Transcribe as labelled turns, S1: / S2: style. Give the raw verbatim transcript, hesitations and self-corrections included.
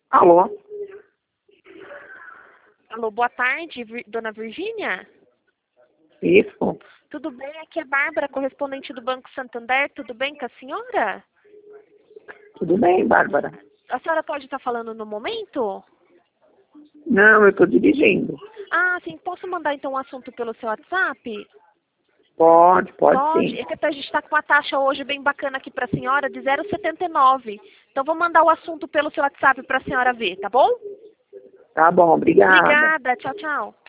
S1: Alô?
S2: Alô, boa tarde, Vir- dona Virgínia?
S1: Isso?
S2: Tudo bem? Aqui é Bárbara, correspondente do Banco Santander. Tudo bem com a senhora?
S1: Tudo bem, Bárbara?
S2: A senhora pode estar falando no momento?
S1: Não, eu estou dirigindo.
S2: Ah, sim. Posso mandar então um assunto pelo seu WhatsApp?
S1: Pode, pode,
S2: Pode.
S1: sim.
S2: É que a gente está com uma taxa hoje bem bacana aqui para a senhora de zero vírgula setenta e nove. Então vou mandar o assunto pelo seu WhatsApp para a senhora ver, tá bom?
S1: Tá bom, obrigada.
S2: Obrigada. Tchau, tchau.